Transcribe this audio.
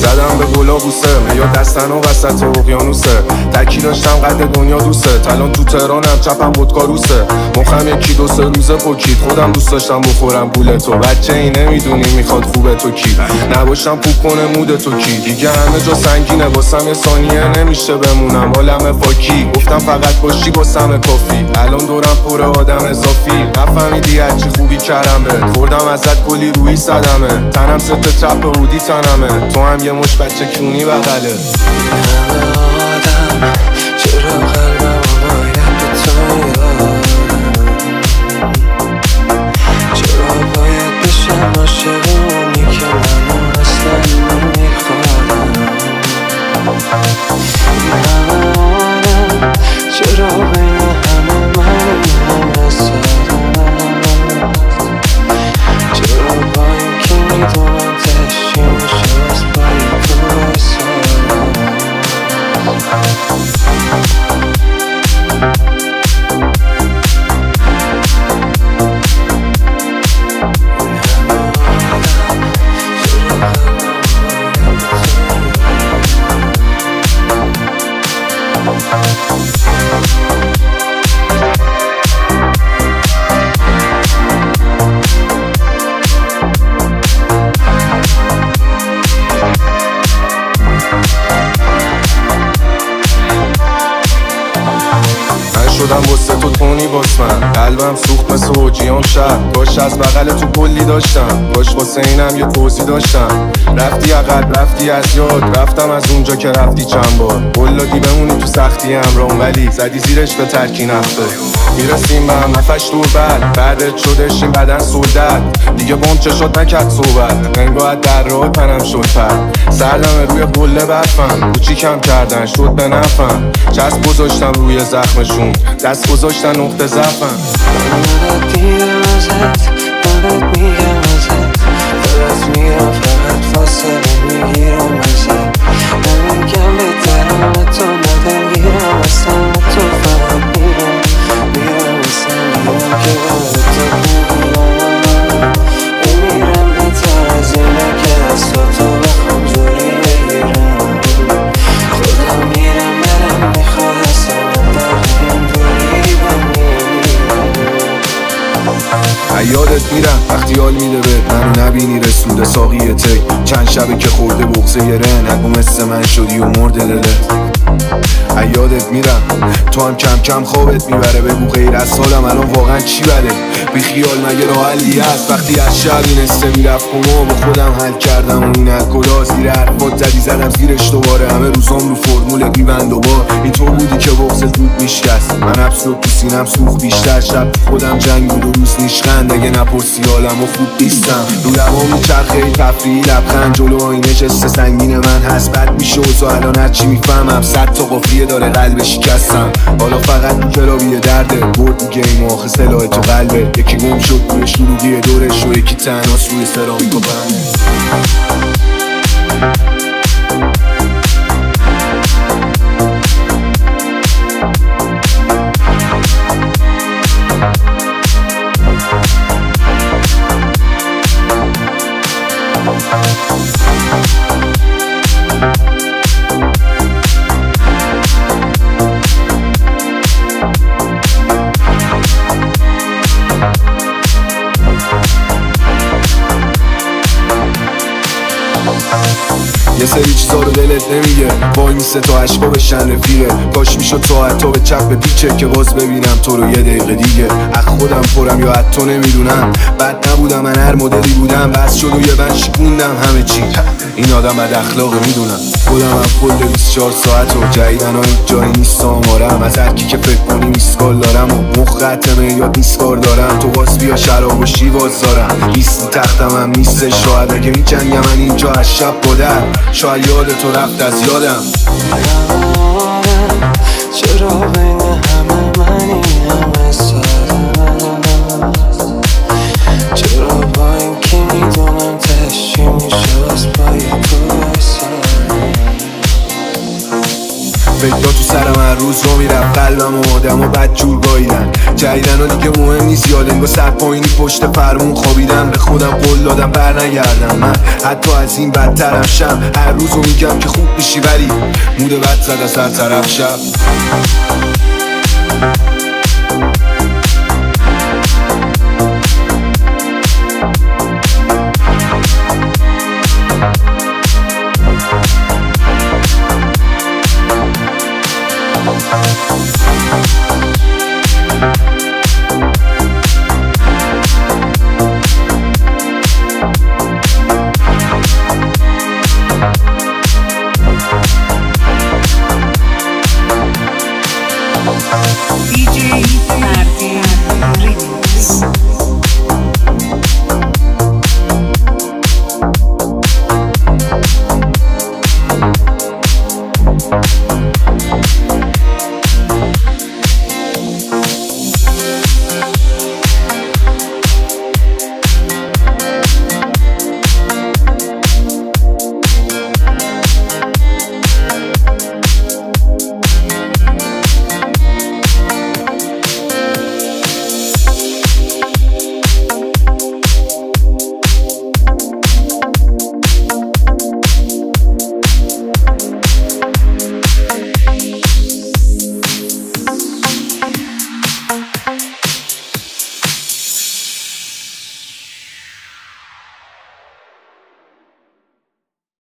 زدم به گلا بوسه یا دستن و وسط اقیانوسه تکی داشتم قد دنیا دوسته الان تو تهرانم چپم ودکاروسه مخم یکی دو سه روزه پکید خودم دوست داشتم بخورم گول تو بچه ای نمیدونی میخواد خوبه تو کی نباشم پوک کنه مود تو کی دیگه همه جا سنگینه واسم یه ثانیه نمیشه بمونم عالم فاکی گفتم فقط باشی واسم کافی الان دورم پر آدم اضافی نفهمیدی هرچی خوبی کردمه خوردم ازت کلی روی صدمه تنم ست چپ هودی تنمه تو هم یه مش بچه کونی بغله چرا قلبم باید به تو چرا باید بشم عاشق اونی که منو اصلا نمیخوادم چرا بین همه من همه سادم چرا با این که میدونم تشی میشه از باید تو بایستم شدم واسه تو تونی باس من قلبم سوخت مثل اوجیان شهر باش از بغل تو کلی داشتم باش واسه اینم یه توضیح داشتم رفتی عقب رفتی از یاد رفتم از اونجا که رفتی چند بار قلادی بمونی تو سختی همرام ولی زدی زیرش به ترکی نخته میرسیم به هم نفش دور بعدت شدشیم بدن سردت دیگه بام چشات نکرد صحبت انگاه در راه پنم شد پر سردم روی قله برفم کوچیکم کردن شد به نفم چسب گذاشتم روی زخمشون دست گذاشتن نقطه ضعفم فقط دیدم ازت فقط میگم ازت فقط میرم فقط فاصله میگیرم ازت نمیگم بهترم تو ندرگیرم اصلا تو فقط میرم اصلا میرم که برات میگیرم بمیرم بهتر از اینه که از تو بخوام جوری بگیرم خودم میرم برم میخواد اصلا داریم دوری یادت میرم وقتی حال میده به منو نبینی رسوده ساقی تی چند شبه که خورده بغزه یه ره نگو مثل من شدی و مرده دلت یادت میرم تو هم کم کم خوابت میبره بگو غیر از حالم الان واقعا چی بده بی خیال مگه راه حلی هست وقتی از شب اینسته میرفت و با خودم حل کردم و این الکلا زیر حرفات زدی زدم زیرش دوباره همه روزام رو فرمول بیبند و بار این تو بودی که بغزت بود میشکست من ابسود تو سینم سوخت بیشتر شب خودم جنگ بود و روز نیشخند اگه نپرسی حالم و خوب نیستم رو لبام میچرخه تفریحی لبخند جلو آینه جست سنگین من هست بد میشه و الان هرچی میفهمم 100 تا قافیه داره قلب شکستم حالا فقط تو کلابی درده برد گیم و آخه سلاح تو قلبه یکی گم شد توی شلوغی دورش و یکی تنهاست روی سرامیک و بنده یه سری چیزا رو دلت نمیگه وای میسته تا عشقا بشن رفیقه کاش میشد ساعت تا به چپ پیچه که باز ببینم تو رو یه دقیقه دیگه از خودم پرم یا حتی نمیدونم بد نبودم من هر مدلی بودم بس شد و یه بند شکوندم همه چی این آدم بد اخلاقه میدونم خودم هم کل 24 ساعت و جدیدن های جایی نیست آمارم از هرکی که فکر کنی میسکال دارم و مخ ختمه یاد نیستکار دارم تو باز بیا شراب و شیواز دارم نیستی تختم هم نیستش شاید اگه میجنگم من اینجا از شب بودم شاید یاد تو رفت از یادم چرا بین همه من این همه سادم چرا با این که میدونم تشی میشه از پای تو بایستم فکرها تو سرم هر روز رو میرفت، قلبم و آدم و بد جور گاییدن. جدیدن و دیگه مهم نیست، یا لنگا سر پایینی پشت فرمون خوابیدم. به خودم قول دادم بر نگردم، من حتی از این بدترم شم. هر روز رو میگم که خوب میشی ولی مود بد زد از هر طرف شب.